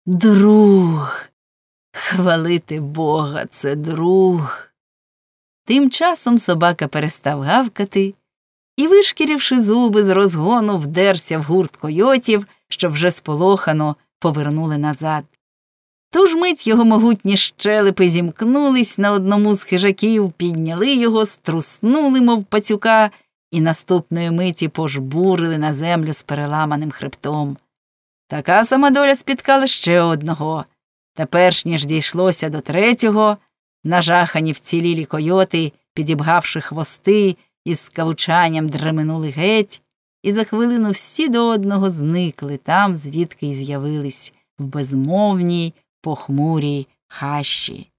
Друг! Хвалити Бога, це друг! Тим часом собака перестав гавкати і, вишкіривши зуби, з розгону вдерся в гурт койотів, що вже сполохано повернули назад. Ту ж мить його могутні щелепи зімкнулись на одному з хижаків, підняли його, струснули, мов пацюка, і наступної миті пожбурили на землю з переламаним хребтом. Така сама доля спіткала ще одного. Та перш ніж дійшлося до третього, нажахані вцілілі койоти, підібгавши хвости, із скавучанням дременули геть, і за хвилину всі до одного зникли там, звідки й з'явились, в безмовній, похмурій хащі.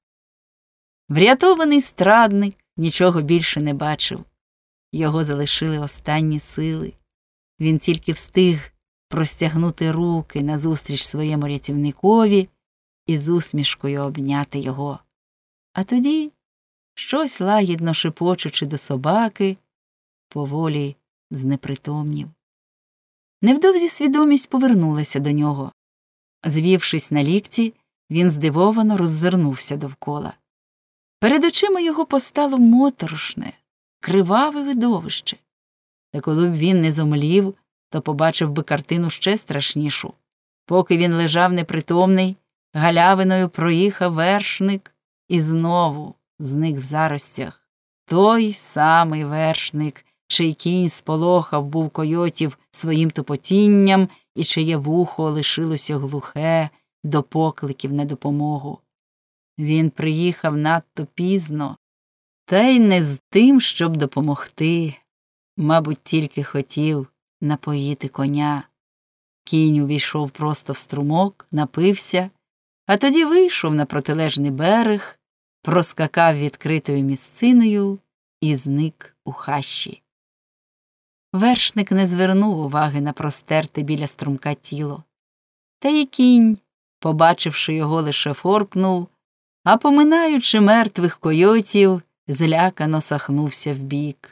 Врятований страдник нічого більше не бачив. Його залишили останні сили. Він тільки встиг простягнути руки назустріч своєму рятівникові і з усмішкою обняти його. А тоді, щось лагідно шепочучи до собаки, поволі знепритомнів. Невдовзі свідомість повернулася до нього. Звівшись на лікті, він здивовано роззирнувся довкола. Перед очима його постало моторошне, криваве видовище. Та коли б він не зомлів, то побачив би картину ще страшнішу. Поки він лежав непритомний, галявиною проїхав вершник і знову зник в заростях. Той самий вершник, чий кінь сполохав був койотів своїм тупотінням і чиє вухо лишилося глухе до покликів на допомогу. Він приїхав надто пізно, та й не з тим, щоб допомогти. Мабуть, тільки хотів напоїти коня. Кінь увійшов просто в струмок, напився, а тоді вийшов на протилежний берег, проскакав відкритою місциною і зник у хащі. Вершник не звернув уваги на простерте біля струмка тіло. Та й кінь, побачивши його, лише форкнув, а поминаючи мертвих койотів, злякано сахнувся вбік.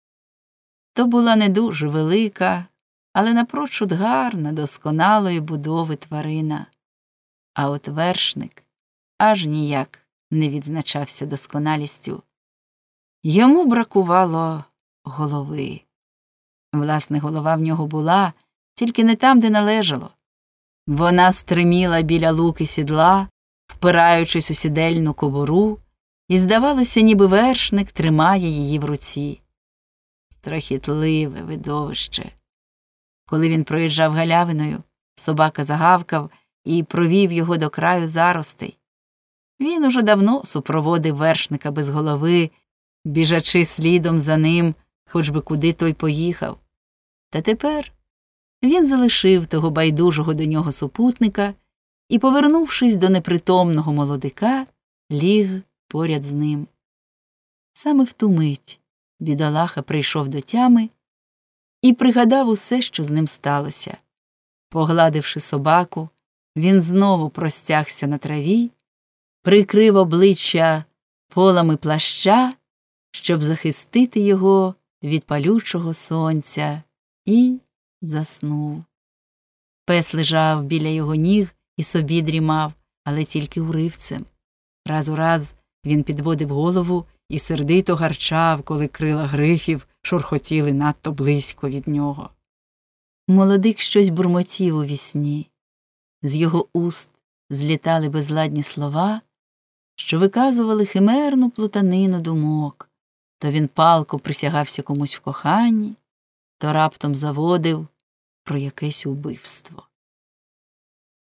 То була не дуже велика, але напрочуд гарна, досконалої будови тварина. А от вершник аж ніяк не відзначався досконалістю. Йому бракувало голови. Власне, голова в нього була, тільки не там, де належало. Вона стриміла біля луки сідла, впираючись у сідельну кобуру, і, здавалося, ніби вершник тримає її в руці. Страхітливе видовище. Коли він проїжджав галявиною, собака загавкав і провів його до краю заростей. Він уже давно супроводив вершника без голови, біжачи слідом за ним, хоч би куди той поїхав. Та тепер він залишив того байдужого до нього супутника і, повернувшись до непритомного молодика, ліг поряд з ним. Саме в ту мить бідолаха прийшов до тями і пригадав усе, що з ним сталося. Погладивши собаку, він знову простягся на траві, прикрив обличчя полами плаща, щоб захистити його від палючого сонця, і заснув. Пес лежав біля його ніг і собі дрімав, але тільки уривцем. Раз у раз він підводив голову і сердито гарчав, коли крила грифів шурхотіли надто близько від нього. Молодик щось бурмотів у вісні. З його уст злітали безладні слова, що виказували химерну плутанину думок. То він палко присягався комусь в коханні, то раптом заводив про якесь убивство.